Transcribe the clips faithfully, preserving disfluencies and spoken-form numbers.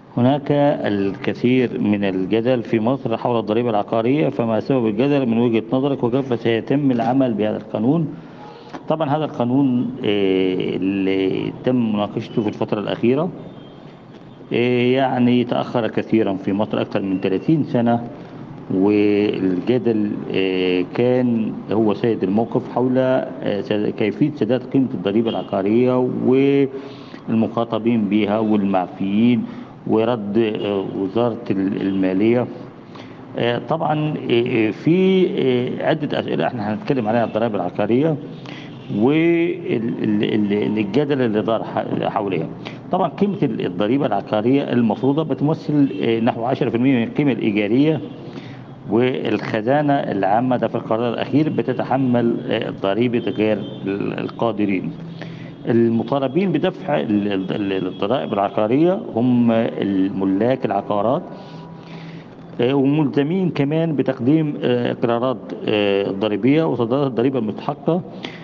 هناك الكثير من الجدل في مصر حول الضريبة العقارية، فما سبب الجدل من وجهة نظرك وكيف سيتم العمل بهذا القانون؟ طبعا هذا القانون آه، اللي تم مناقشته في الفترة الأخيرة آه، يعني تأخر كثيرا في مصر أكثر من ثلاثين سنة. والجدل آه، كان هو سيد الموقف حول آه، سد- كيفية سداد قيمة الضريبة العقارية والمخاطبين بها والمعفيين ورد آه، وزارة المالية. آه، طبعا آه، في آه، عدة أسئلة احنا هنتكلم عليها الضرائب العقارية والجدل اللي دار ح- حواليها. طبعا قيمة الضريبة العقارية المفروضة بتمثل آه، نحو عشرة في المئة من القيمة الإيجارية، والخزانة العامة ده في القرار الأخير بتتحمل آه، ضريبة غير القادرين. المطالبين بدفع ال- ال- الضرائب العقارية هم الملاك العقارات، آه، وملزمين كمان بتقديم آه، إقرارات آه، ضريبية وصدارة الضريبة المستحقة،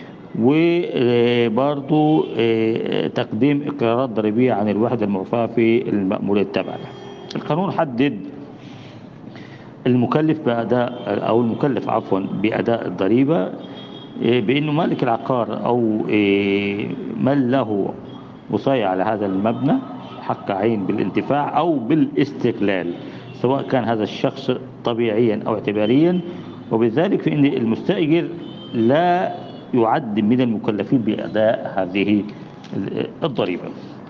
وبرضو آه، تقديم إقرارات ضريبية عن الوحدة المعفاة في المأمورية التابعة لها. القانون حدد المكلف بأداء أو المكلف عفوا بأداء الضريبة آه، بأنه مالك العقار أو آه، من له وصاية على هذا المبنى حق عين بالانتفاع أو بالاستقلال، سواء كان هذا الشخص طبيعيا أو اعتباريا. وبذلك فإن المستأجر لا يعد من المكلفين بأداء هذه الضريبة.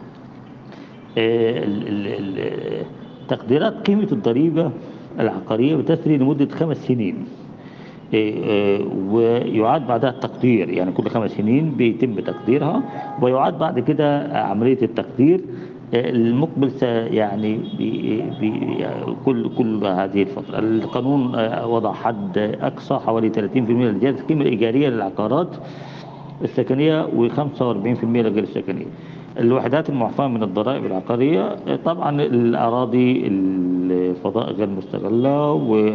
آه، ال- ال- ال- تقديرات قيمة الضريبة العقارية بتسري لمدة خمس سنين. إيه، إيه، ويعاد بعدها التقدير، يعني كل خمس سنين بيتم تقديرها، ويعاد بعد كده عملية التقدير إيه، المقبل س- يعني بي بي كل كل هذه الفترة. القانون آه، وضع حد أقصى حوالي ثلاثين في المئة لزيادة القيمة الإيجارية للعقارات السكنية وخمسة وأربعين في المئة لغير السكنية. الوحدات المعفاة من الضرائب العقارية آه، طبعا الأراضي الفضاء غير مستغلة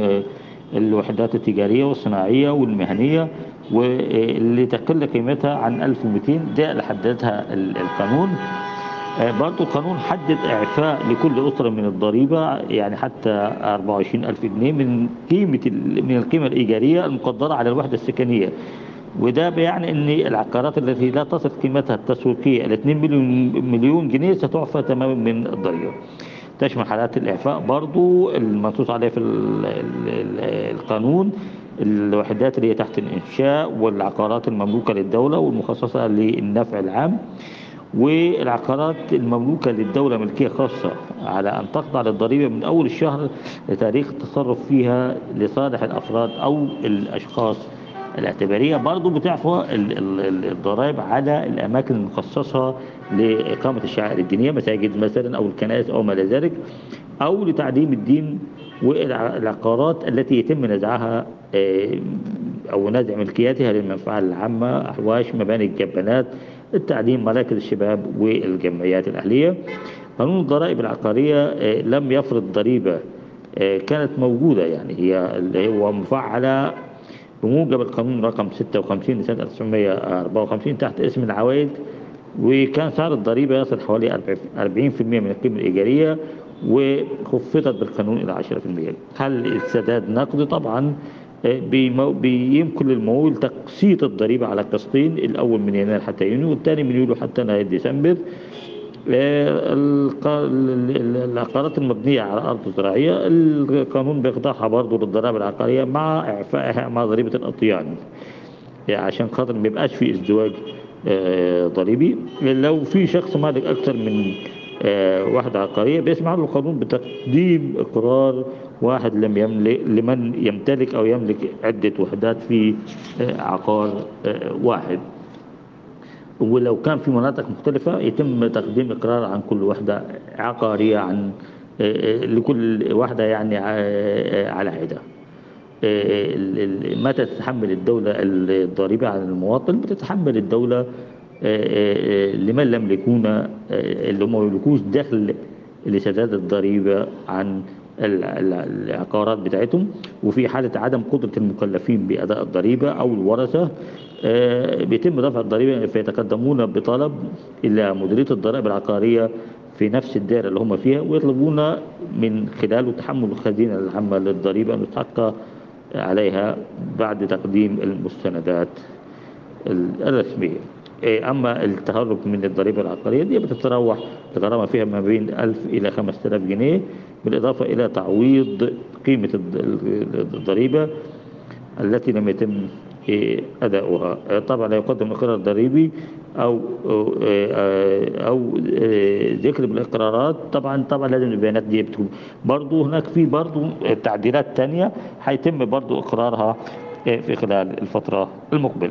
والوحدات التجارية والصناعية والمهنية واللي تقل قيمتها عن ألف ومئتين، ده اللي حددها ال- القانون. آه، برضو القانون حدد إعفاء لكل أسرة من الضريبة، يعني حتى أربعة وعشرين ألف جنيه من قيمة ال- من القيمة الإيجارية المقدرة على الوحدة السكنية. وده بيعني ان العقارات التي لا تصل قيمتها التسويقية إلى اثنين مليون مليون جنيه ستعفى تماما من الضريبة. تشمل حالات الإعفاء برضو المنصوص عليها في ال- ال- ال- القانون الوحدات اللي هي تحت الإنشاء والعقارات المملوكة للدولة والمخصصة للنفع العام، والعقارات المملوكة للدولة ملكية خاصة على أن تخضع للضريبة من أول الشهر لتاريخ التصرف فيها لصالح الأفراد أو الأشخاص الاعتبارية. برضو بتعفى ال- ال- ال- الضرائب على الأماكن المخصصة لإقامة الشعائر الدينية، مساجد مثلا أو الكنائس أو ما إلى ذلك، أو لتعليم الدين. والعقارات التي يتم نزعها آه، أو نزع ملكياتها للمنفعة العامة، أحواش، مباني الجبانات، التعليم، مراكز الشباب والجمعيات الأهلية. قانون الضرائب العقارية آه، لم يفرض ضريبة آه، كانت موجودة، يعني هي اللي هو مفعلة بموجب القانون رقم ستة وخمسين لسنة ألف وتسعمئة وأربعة وخمسين تحت اسم العوائد. وكان سعر الضريبة يصل حوالي أربعين في المئة من القيمة الإيجارية، وخفضت بالقانون إلى عشرة في المئة. هل السداد نقدي؟ طبعا آه، بيمو- بيمكن للممول تقسيط الضريبة على قسطين، الأول من يناير حتى يونيو والثاني من يوليو حتى نهاية ديسمبر. آه، الق- ال- ال- العقارات المبنية على أرض زراعية القانون بيخضعها برضه للضرائب العقارية مع إعفائها مع ضريبة الأطيان، يعني عشان خاطر ما يبقاش في ازدواج آه، ضريبي. لو في شخص مالك أكثر من آه، وحدة عقارية بيسمح له القانون بتقديم إقرار واحد لم يملك لمن يمتلك أو يملك عدة وحدات في آه، عقار آه، واحد. ولو كان في مناطق مختلفة يتم تقديم إقرار عن كل وحدة عقارية، عن آه، آه، لكل وحدة يعني ع- آه، على حدة. آه، ال- ال- متى تتحمل الدولة الضريبة على المواطن؟ بتتحمل الدولة آه، آه، آه، لمن لم يكون آه، اللي هم ما يملكوش دخل لسداد الضريبة عن ال- ال- العقارات بتاعتهم. وفي حالة عدم قدرة المكلفين بأداء الضريبة أو الورثة آه، بيتم دفع الضريبة، فيتقدمون بطلب إلى مديرية الضرائب العقارية في نفس الدائرة اللي هم فيها، ويطلبون من خلاله تحمل الخزينة العامة للضريبة المستحقة عليها بعد تقديم المستندات ال- الرسمية. إيه، أما التهرب من الضريبة العقارية دي بتتراوح الغرامة فيها ما بين ألف إلى خمسة آلاف جنيه، بالإضافة إلى تعويض قيمة الض- ال- الضريبة التي لم يتم إيه، أداؤها. آه، طبعا لا يقدم إقرار ضريبي أو أو آه، أو آه، ذكر بالإقرارات. طبعا طبعا لازم البيانات دي بتكون برضو هناك في برضو تعديلات تانية هيتم برضو إقرارها آه، في خلال الفترة المقبلة.